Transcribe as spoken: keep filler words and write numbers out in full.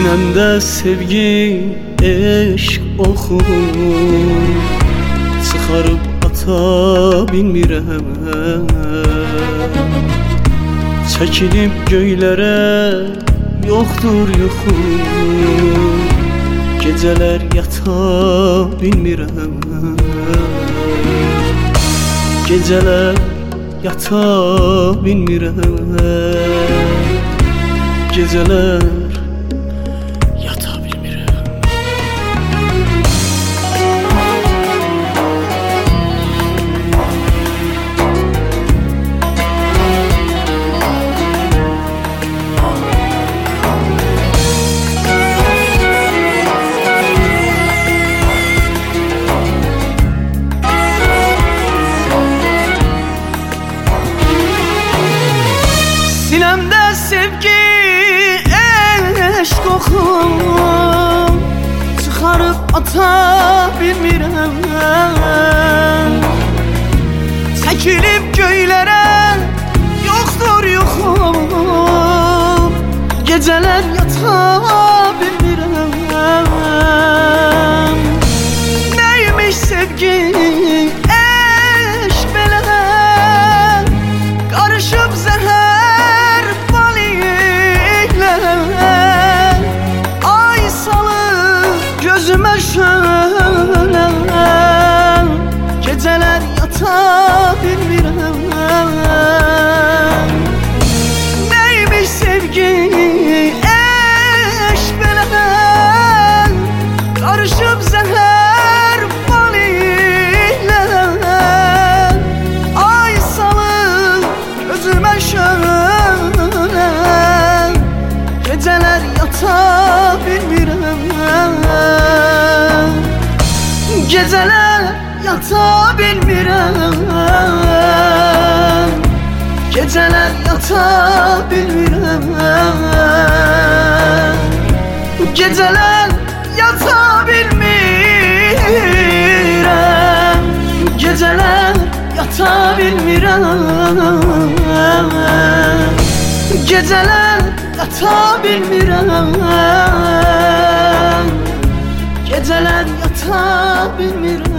Sinemde sevgi, eşk oxu Çıxarıb ata bilmirəm. Çəkilib göylərə yoxdur yuxu, gecələr yata bilmirəm. Gecələr yata bilmirəm. Gecələr yata bilmirəm. Sinemde sevgi, eşk oxum Çıxarıb ata bilmirəm. Çəkilib göylərə yoxdur yuxum, gecələr yata bilmirəm. Neymiş sevgi, eşk belə qarışıb zəhər balilə. Ay salıb gözümə şölə, gecələr yata bilmirəm. Neymiş sevgi, eşk belə qarışıb zəhər balilə. Ay salıb gözümə şölə, gecələr yata bilmirəm. Gecələr yata bilmirəm. Gecələr yata bilmirəm. Gecələr yata bilmirəm. Gecələr yata bilmirəm. Gecələr yata bilmirəm. Gecələr yata bilmirəm.